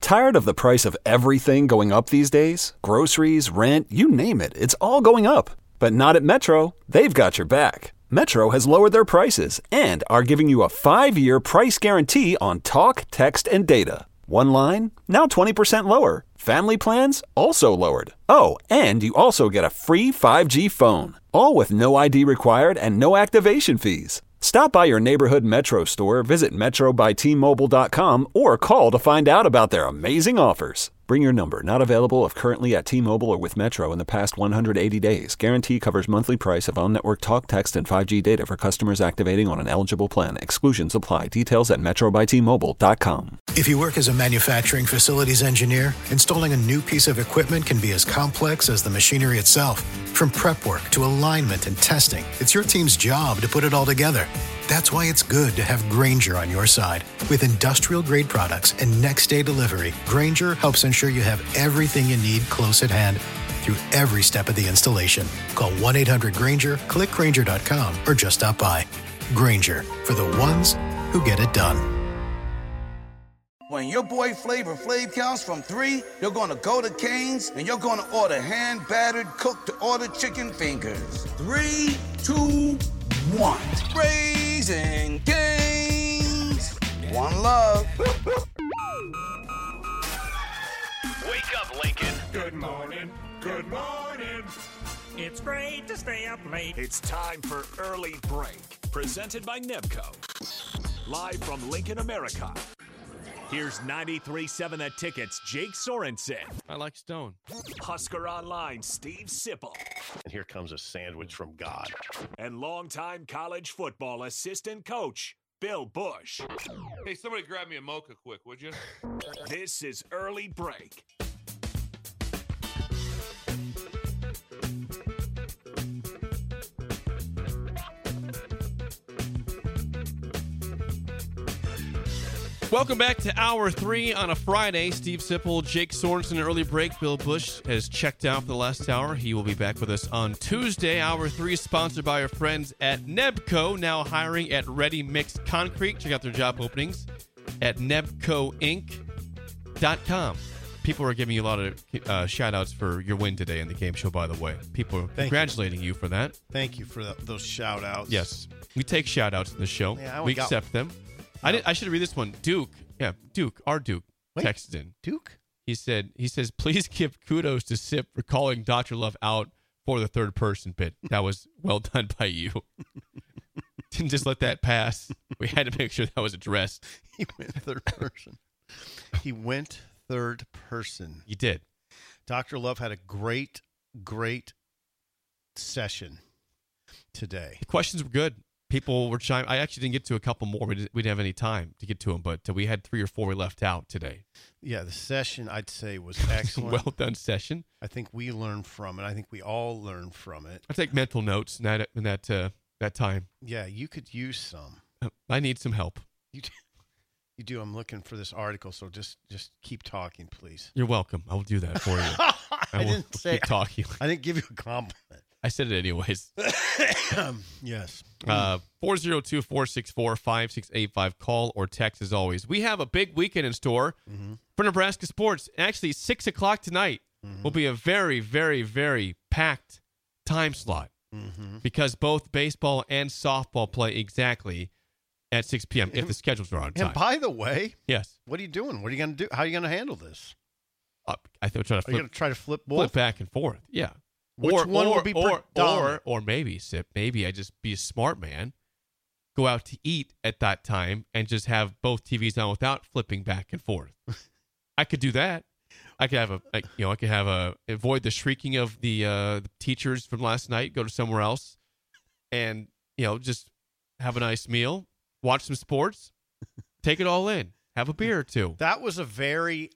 Tired of the price of everything going up these days? Groceries, rent, you name it, it's all going up. But not at Metro. They've got your back. Metro has lowered their prices and are giving you a 5-year price guarantee on talk, text, and data. One line, now 20% lower. Family plans, also lowered. Oh, and you also get a free 5G phone. All with no ID required and no activation fees. Stop by your neighborhood Metro store, visit metrobytmobile.com, or call to find out about their amazing offers. Bring your number. Not available if currently at T-Mobile or with Metro in the past 180 days. Guarantee covers monthly price of on-network talk, text, and 5G data for customers activating on an eligible plan. Exclusions apply. Details at metrobytmobile.com. If you work as a manufacturing facilities engineer, installing a new piece of equipment can be as complex as the machinery itself. From prep work to alignment and testing, it's your team's job to put it all together. That's why it's good to have Grainger on your side. With industrial-grade products and next-day delivery, Grainger helps ensure you have everything you need close at hand through every step of the installation. Call 1-800-GRAINGER, click Grainger.com, or just stop by. Grainger, for the ones who get it done. When your boy Flavor Flav counts from 3, you're going to go to Cane's and you're going to order hand-battered, cooked-to-order chicken fingers. 3, 2, 1. Raising Cane's. One love. Wake up, Lincoln. Good morning. Good morning. It's great to stay up late. It's time for Early Break, presented by Nebco. Live from Lincoln, America. Here's 93.7 The Ticket's Jake Sorensen. I like Stone. Husker Online, Steve Sipple. And here comes a sandwich from God. And longtime college football assistant coach, Bill Bush. Hey, somebody grab me a mocha quick, would you? This is Early Break. Welcome back to Hour 3 on a Friday. Steve Sipple, Jake Sorensen, Early Break. Bill Bush has checked out for the last hour. He will be back with us on Tuesday. Hour 3 is sponsored by our friends at Nebco, now hiring at Ready Mix Concrete. Check out their job openings at nebcoinc.com. People are giving you a lot of shout-outs for your win today in the game show, by the way. People are congratulating you for that. Thank you for those shout-outs. Yes. We take shout-outs in the show. Yeah, we accept them. I should read this one. Duke, our Duke texted in. Duke? He says, please give kudos to Sip for calling Dr. Love out for the third person bit. That was well done by you. Didn't just let that pass. We had to make sure that was addressed. He went third person. He did. Dr. Love had a great session today. The questions were good. People were chiming. I actually didn't get to a couple more. We didn't have any time to get to them, but we had 3 or 4 we left out today. Yeah, the session, I'd say, was excellent. Well done session. I think we learned from it. I think we all learned from it. I take mental notes in that time. Yeah, you could use some. I need some help. You do. I'm looking for this article, so just keep talking, please. You're welcome. I will do that for you. I didn't say keep talking. I didn't give you a compliment. I said it anyways. Yes. 402-464-5685. Call or text as always. We have a big weekend in store for Nebraska sports. Actually, 6 o'clock tonight will be a very, very, very packed time slot because both baseball and softball play exactly at 6 p.m. if the schedules are on time. And by the way, yes, what are you doing? What are you going to do? How are you going to handle this? I think we're going to try to flip both? Flip back and forth. Yeah. Which one will be predominant? Or maybe, Sip, maybe I just be a smart man, go out to eat at that time, and just have both TVs on without flipping back and forth. I could do that. I could avoid the shrieking of the teachers from last night, go to somewhere else, and, just have a nice meal, watch some sports, take it all in, have a beer or two. That was a very...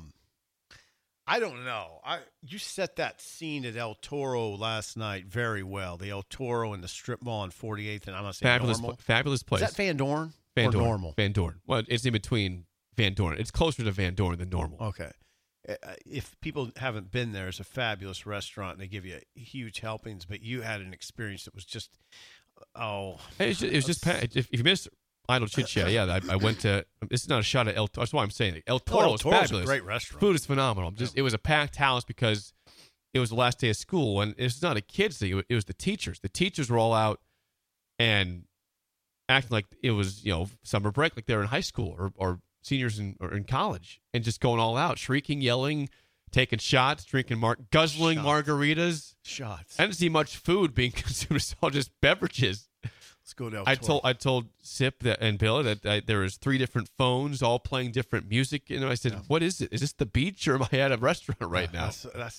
I don't know. You set that scene at El Toro last night very well. The El Toro and the strip mall on 48th, and I'm not saying fabulous place. Is that Van Dorn? Van or Dorn. Normal? Van Dorn. Well, it's in between Van Dorn. It's closer to Van Dorn than Normal. Okay. If people haven't been there, it's a fabulous restaurant, and they give you huge helpings, but you had an experience that was just, It was just, if you missed idle chit chat. Yeah, I went to. This is not a shot at El Toro. That's why I'm saying it. El Toro is Toro's fabulous. a great restaurant. Food is phenomenal. It was a packed house because it was the last day of school, and it's not a kids thing. It was the teachers. The teachers were all out and acting like it was summer break, like they were in high school or seniors or in college, and just going all out, shrieking, yelling, taking shots, drinking, guzzling margaritas. Shots. I didn't see much food being consumed. It's all just beverages. Let's go down. I told Sip and Bill that there was 3 different phones all playing different music. And I said, "What is it? Is this the beach or am I at a restaurant right now?"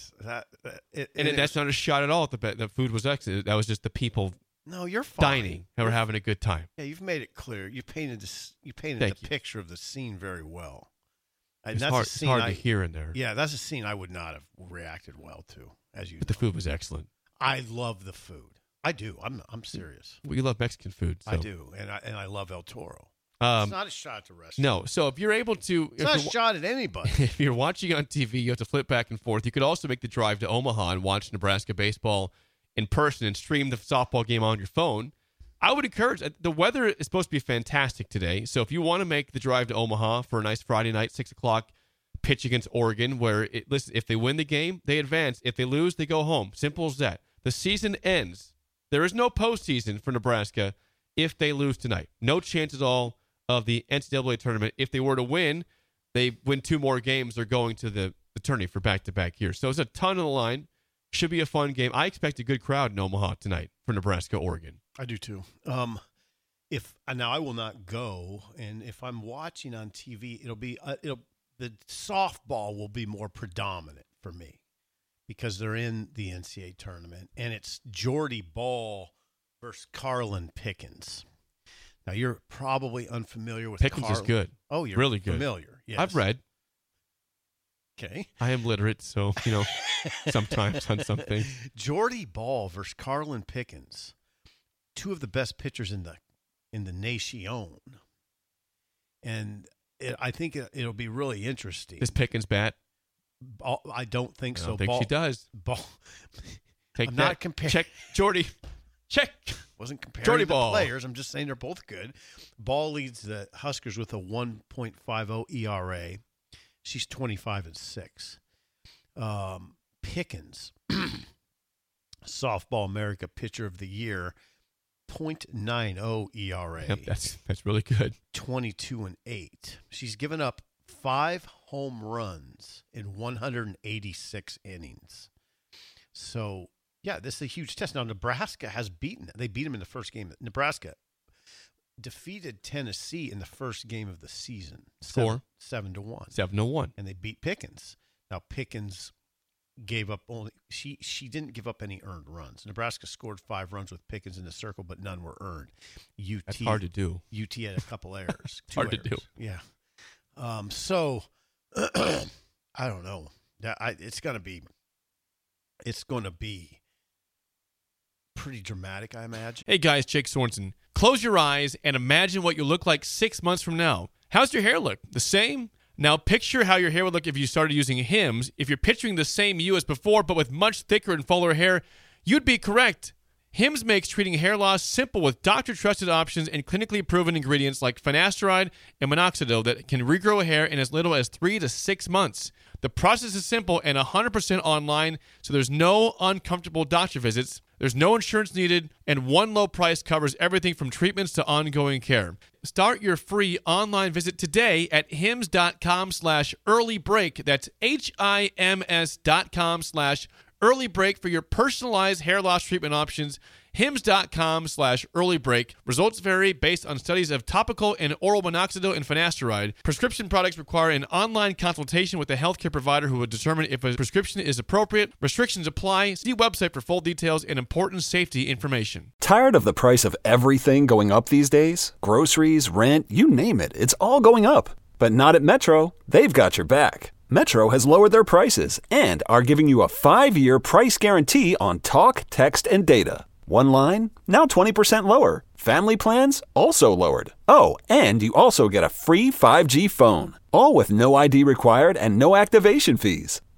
That's not a shot at all. The food was excellent. That was just the people. No, you're fine. Dining and we're having a good time. Yeah, you've made it clear. You painted the picture of the scene very well. It's hard to hear in there. Yeah, that's a scene I would not have reacted well to, as you. But the food was excellent. I love the food. I do. I'm serious. Well, you love Mexican food. So. I do, and I love El Toro. It's not a shot at the restaurant. No. So if you're able to, it's not a shot at anybody. If you're watching on TV, you have to flip back and forth. You could also make the drive to Omaha and watch Nebraska baseball in person and stream the softball game on your phone. I would encourage. The weather is supposed to be fantastic today, so if you want to make the drive to Omaha for a nice Friday night 6:00 pitch against Oregon, where listen, if they win the game, they advance. If they lose, they go home. Simple as that. The season ends. There is no postseason for Nebraska if they lose tonight. No chance at all of the NCAA tournament. If they were to win, they win 2 more games. They're going to the tourney for back-to-back years. So it's a ton on the line. Should be a fun game. I expect a good crowd in Omaha tonight for Nebraska, Oregon. I do too. Now I will not go, and if I'm watching on TV, the softball will be more predominant for me because they're in the NCAA tournament, and it's Jordy Ball versus Carlin Pickens. Now you're probably unfamiliar with Pickens is good. Oh, you're really good. Familiar? Yes. I've read. Okay. I am literate, so, sometimes on something. Jordy Ball versus Carlin Pickens, 2 of the best pitchers in the nation. And I think it'll be really interesting. Does Pickens bat? I don't think so. I don't think she does. Ball. Take I'm that. not comparing. Check. Jordy. Check. Wasn't comparing Jordy the Ball. players. I'm just saying they're both good. Ball leads the Huskers with a 1.50 ERA. She's 25-6. Pickens, Softball America Pitcher of the Year, 0.90 ERA. Yep, that's really good. 22-8. She's given up 5 home runs in 186 innings. So, yeah, this is a huge test. Now, Nebraska has beaten them. They beat them in the first game. Nebraska defeated Tennessee in the first game of the season. Score? 7-1. 7-1. And they beat Pickens. Now, Pickens gave up only – she didn't give up any earned runs. Nebraska scored 5 runs with Pickens in the circle, but none were earned. That's hard to do. UT had a couple errors. It's hard errors. to do. Yeah. So, I don't know. It's going to be pretty dramatic, I imagine. Hey, guys, Jake Sorensen. Close your eyes and imagine what you look like 6 months from now. How's your hair look? The same? Now picture how your hair would look if you started using Hims. If you're picturing the same you as before, but with much thicker and fuller hair, you'd be correct. Hims makes treating hair loss simple with doctor-trusted options and clinically proven ingredients like finasteride and minoxidil that can regrow hair in as little as 3 to 6 months. The process is simple and 100% online, so there's no uncomfortable doctor visits. There's no insurance needed, and one low price covers everything from treatments to ongoing care. Start your free online visit today at hims.com/earlybreak. That's HIMS.com/earlybreak for your personalized hair loss treatment options. hims.com/earlybreak. Results vary based on studies of topical and oral minoxidil and finasteride. Prescription products require an online consultation with a healthcare provider who will determine if a prescription is appropriate. Restrictions apply. See website for full details and important safety information. Tired of the price of everything going up these days? Groceries, rent, you name it. It's all going up. But not at Metro. They've got your back. Metro has lowered their prices and are giving you a 5-year price guarantee on talk, text, and data. One line, now 20% lower. Family plans, also lowered. Oh, and you also get a free 5G phone. All with no ID required and no activation fees.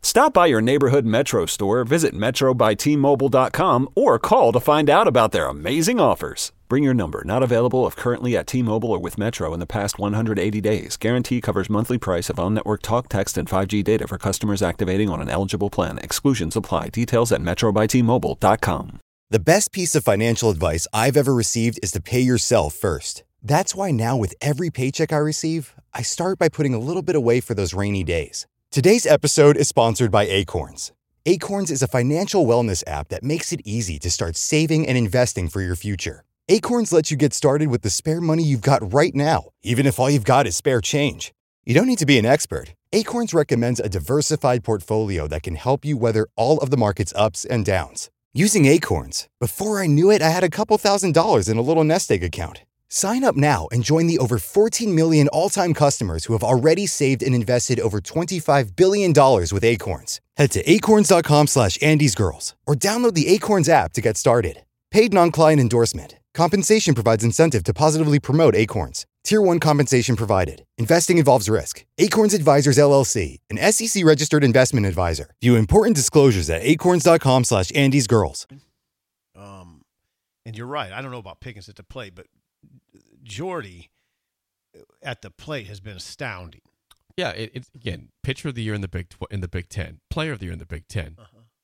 Stop by your neighborhood Metro store, visit metrobyti.mobile.com, or call to find out about their amazing offers. Bring your number, not available if currently at T-Mobile or with Metro in the past 180 days. Guarantee covers monthly price of on-network talk, text, and 5G data for customers activating on an eligible plan. Exclusions apply. Details at metrobyti.mobile.com. The best piece of financial advice I've ever received is to pay yourself first. That's why now with every paycheck I receive, I start by putting a little bit away for those rainy days. Today's episode is sponsored by Acorns. Acorns is a financial wellness app that makes it easy to start saving and investing for your future. Acorns lets you get started with the spare money you've got right now, even if all you've got is spare change. You don't need to be an expert. Acorns recommends a diversified portfolio that can help you weather all of the market's ups and downs. Using Acorns, before I knew it, I had a couple $1,000s in a little nest egg account. Sign up now and join the over 14 million all-time customers who have already saved and invested over $25 billion with Acorns. Head to acorns.com/AndysGirls or download the Acorns app to get started. Paid non-client endorsement. Compensation provides incentive to positively promote Acorns. Tier 1 compensation provided. Investing involves risk. Acorns Advisors, LLC, an SEC-registered investment advisor. View important disclosures at acorns.com/AndysGirls. And you're right. I don't know about Pickens at the plate, but Jordy at the plate has been astounding. Yeah, it's again, pitcher of the year in the Big Ten, player of the year in the Big Ten.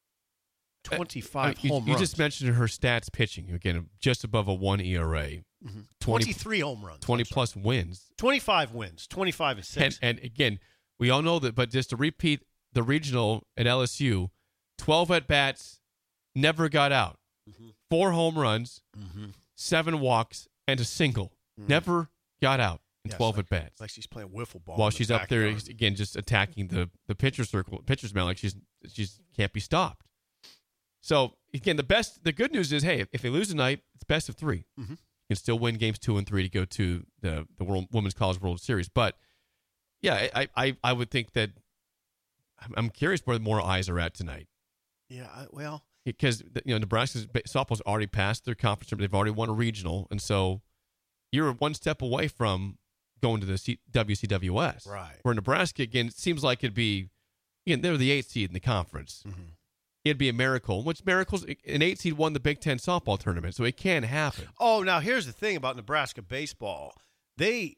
25 home runs. You just mentioned her stats pitching. Again, just above a 1 ERA. 23 home runs. 20-plus wins. 25 wins. 25 and 6. And again, we all know that, but just to repeat the regional at LSU, 12 at-bats, never got out. 4 home runs, 7 walks, and a single. Never got out in 12 at-bats. It's like she's playing wiffle ball. While she's up there, again, just attacking the pitcher's mound like she's can't be stopped. So, again, the good news is, hey, if they lose tonight, it's best of 3. You can still win games 2 and 3 to go to the Women's College World Series. But, yeah, I would think that I'm curious where more eyes are at tonight. Yeah, well. Because, Nebraska's softball's already passed their conference. They've already won a regional. And so you're one step away from going to the WCWS. Right. Where Nebraska, again, it seems like it'd be, they're the 8th seed in the conference. It'd be a miracle. Which miracles? An 8 seed won the Big Ten softball tournament, so it can happen. Oh, now here's the thing about Nebraska baseball. They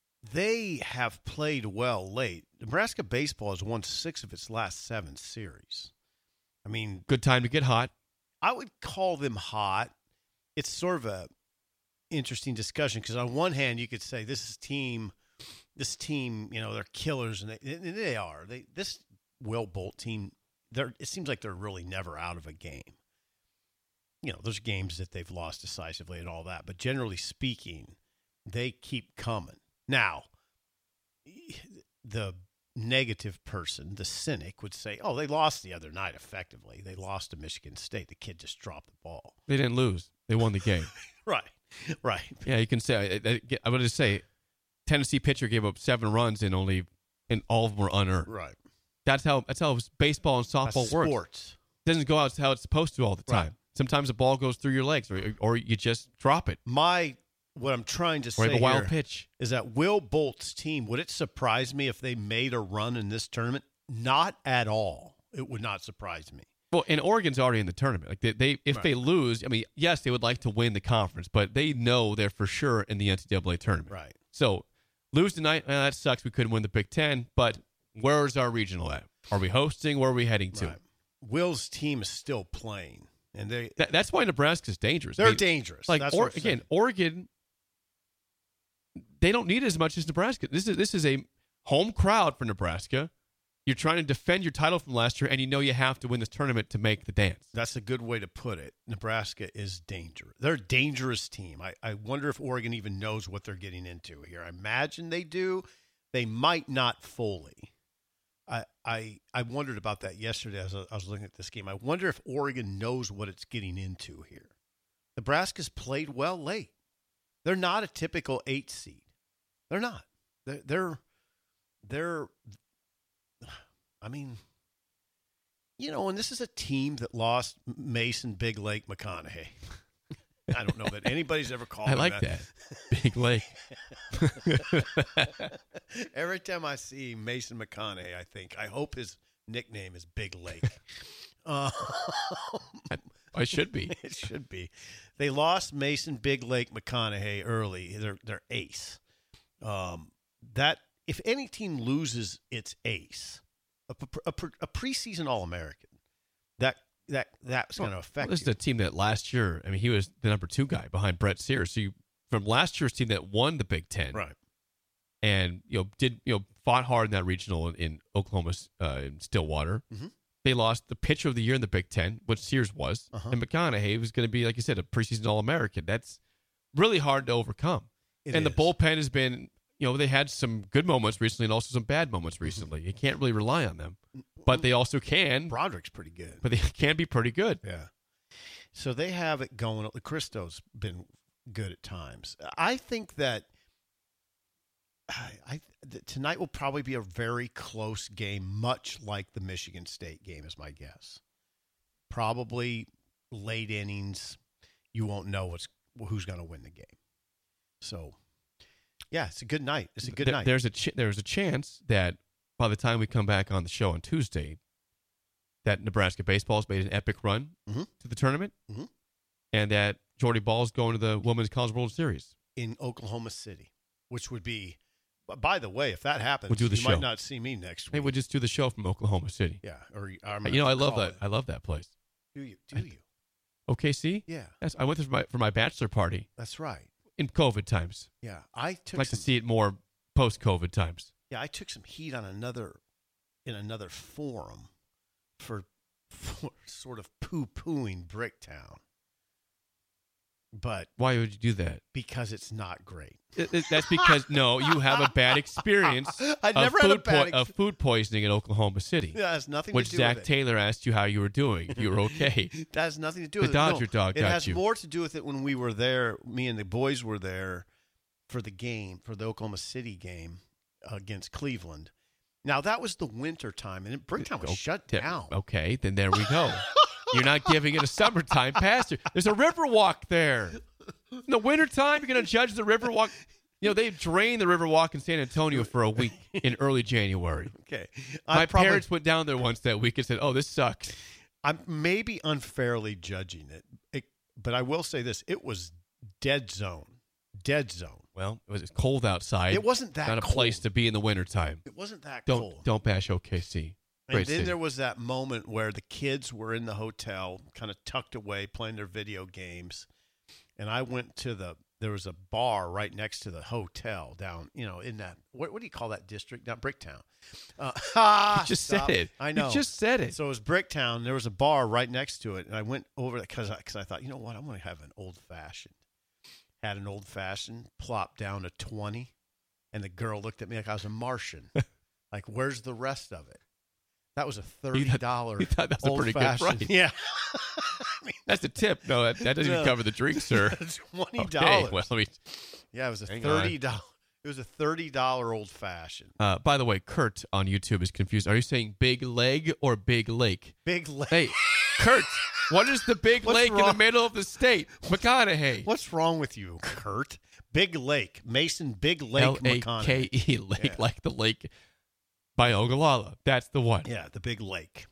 have played well late. Nebraska baseball has won 6 of its last 7 series. I mean, good time to get hot. I would call them hot. It's sort of a interesting discussion because on one hand you could say this team, they're killers, and they are. This Will Bolt team. It seems like they're really never out of a game. There's games that they've lost decisively and all that, but generally speaking, they keep coming. Now, the negative person, the cynic, would say, oh, they lost the other night effectively. They lost to Michigan State. The kid just dropped the ball. They didn't lose. They won the game. Right. Yeah, you can say, I would just say, Tennessee pitcher gave up 7 runs and all of them were unearned. Right. That's how baseball and softball works. Sports. It doesn't go out how it's supposed to all the time. Right. Sometimes the ball goes through your legs, or you just drop it. What I'm trying to say a wild pitch is that Will Bolt's team, would it surprise me if they made a run in this tournament? Not at all. It would not surprise me. Well, and Oregon's already in the tournament. Like they lose, I mean, yes, they would like to win the conference, but they know they're for sure in the NCAA tournament. Right. So lose tonight, that sucks. We couldn't win the Big Ten, but where's our regional at? Are we hosting? Where are we heading to? Right. Will's team is still playing, and that's why Nebraska's dangerous. They're dangerous. Like that's Oregon, they don't need it as much as Nebraska. This is a home crowd for Nebraska. You're trying to defend your title from last year, and you have to win this tournament to make the dance. That's a good way to put it. Nebraska is dangerous. They're a dangerous team. I wonder if Oregon even knows what they're getting into here. I imagine they do. They might not fully. I wondered about that yesterday as I was looking at this game. I wonder if Oregon knows what it's getting into here. Nebraska's played well late. They're not a typical 8 seed. They're not. They're I mean, and this is a team that lost Mason Big Lake McConaughey. I don't know that anybody's ever called him that. I like that. Big Lake. Every time I see Mason McConaughey, I hope his nickname is Big Lake. I should be. It should be. They lost Mason Big Lake McConaughey early. Their ace. That if any team loses its ace, a preseason All-American, that's going to affect This you. is a team that last year, I mean, he was the number 2 guy behind Brett Sears. So from last year's team that won the Big Ten, Right. And fought hard in that regional in Oklahoma, in Stillwater. Mm-hmm. They lost the pitcher of the year in the Big Ten, which Sears was, and McConaughey was going to be, like you said, a preseason All-American. That's really hard to overcome. The bullpen has been, they had some good moments recently and also some bad moments recently. You can't really rely on them, but they also can. Broderick's pretty good, but they can be pretty good. Yeah. So they have it going. Christo's been good at times. I think that tonight will probably be a very close game, much like the Michigan State game is my guess. Probably late innings. You won't know who's going to win the game. So, yeah, it's a good night. It's a good night. There's a chance that by the time we come back on the show on Tuesday, that Nebraska baseball's made an epic run to the tournament, and that Jordy Ball's going to the Women's College World Series in Oklahoma City, which would be. By the way, if that happens, we'll do the you show. Might not see me next week. Hey, we'll just do the show from Oklahoma City. Yeah, I love that. I love that place. Do you? OKC? Yeah. I went there for my bachelor party. That's right. In COVID times. Yeah, I'd like to see it more post-COVID times. Yeah, I took some heat on another forum for sort of poo-pooing Bricktown. But why would you do that? Because it's not great. That's because you have a bad experience. I never had a bad of food poisoning in Oklahoma City. Yeah, it has nothing to do with Zach it. Taylor asked you how you were doing. If you were okay. That has nothing to do with it. The Dodger dog got you. It has more to do with it when we were there. Me and the boys were there for the game, for the Oklahoma City game against Cleveland. Now that was the winter time, and Bricktown was shut down. Okay, then there we go. You're not giving it a summertime pass. There's a river walk there. In the wintertime, you're going to judge the river walk. They drained the river walk in San Antonio for a week in early January. Okay. My parents went down there once that week and said, "Oh, this sucks." I'm maybe unfairly judging it, but I will say this. It was dead zone. Dead zone. Well, it was cold outside. It wasn't that not cold. a place to be in the wintertime. It wasn't that cold. Don't bash OKC. And then there was that moment where the kids were in the hotel, kind of tucked away, playing their video games. And I went to there was a bar right next to the hotel down, in that, what do you call that district? Not Bricktown. You just said it. I know. You just said it. So it was Bricktown. There was a bar right next to it. And I went over there because I thought, you know what? I'm going to have an old-fashioned. Had an old-fashioned, plopped down to 20. And the girl looked at me like I was a Martian. Like, where's the rest of it? That was a $30 You thought that was a pretty good price. Yeah. That's a tip. No, that doesn't even cover the drink, sir. $20. Okay, well, yeah, it was a $30. It was a $30 old fashioned. By the way, Kurt on YouTube is confused. Are you saying Big Leg or Big Lake? Big Lake. Hey, Kurt, what is the big lake in the middle of the state? McConaughey. What's wrong with you, Kurt? Big Lake. Mason Big Lake McConaughey. L-A-K-E, lake, like the lake by Ogallala. That's the one. Yeah, the Big Lake.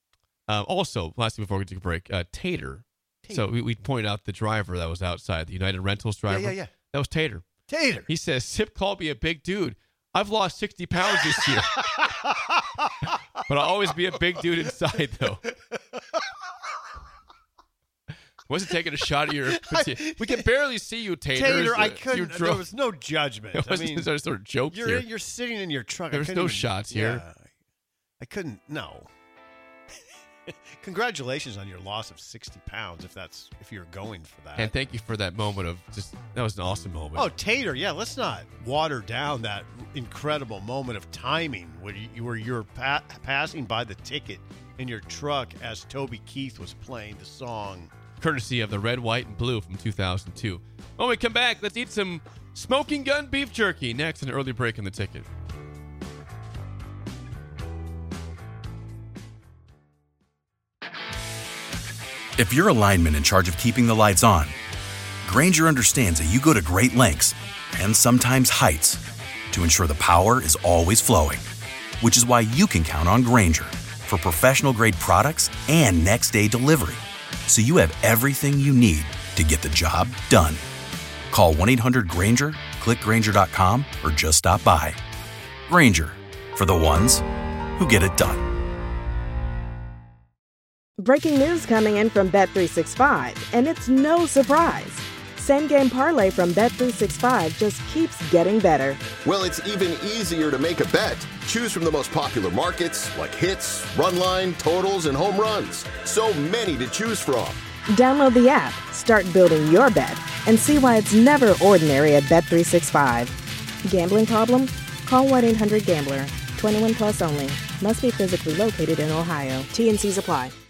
Also, lastly, before we take a break, Tater. So we pointed out the driver that was outside, the United Rentals driver. Yeah. That was Tater. Tater. He says, Sip called me a big dude. I've lost 60 pounds this year. But I'll always be a big dude inside, though. Wasn't taking a shot at your... we can barely see you, Tater. Tater, I couldn't... There was no judgment. It wasn't sort of jokes here. You're sitting in your truck. There's no shots here. I couldn't... No. Congratulations on your loss of 60 pounds, if you're going for that. And thank you for that moment of that was an awesome moment. Oh, Tater, yeah, let's not water down that incredible moment of timing where you're passing by the ticket in your truck as Toby Keith was playing the song. Courtesy of the Red, White, and Blue from 2002. When we come back, let's eat some smoking gun beef jerky. Next, an early break in the ticket. If you're a lineman in charge of keeping the lights on, Grainger understands that you go to great lengths and sometimes heights to ensure the power is always flowing, which is why you can count on Grainger for professional-grade products and next-day delivery, so you have everything you need to get the job done. Call 1-800-GRANGER, click Grainger.com, or just stop by. Grainger, for the ones who get it done. Breaking news coming in from Bet365, and it's no surprise. Same Game Parlay from Bet365 just keeps getting better. Well, it's even easier to make a bet. Choose from the most popular markets like hits, run line, totals, and home runs. So many to choose from. Download the app, start building your bet, and see why it's never ordinary at Bet365. Gambling problem? Call 1-800-GAMBLER. 21 plus only. Must be physically located in Ohio. T&Cs apply.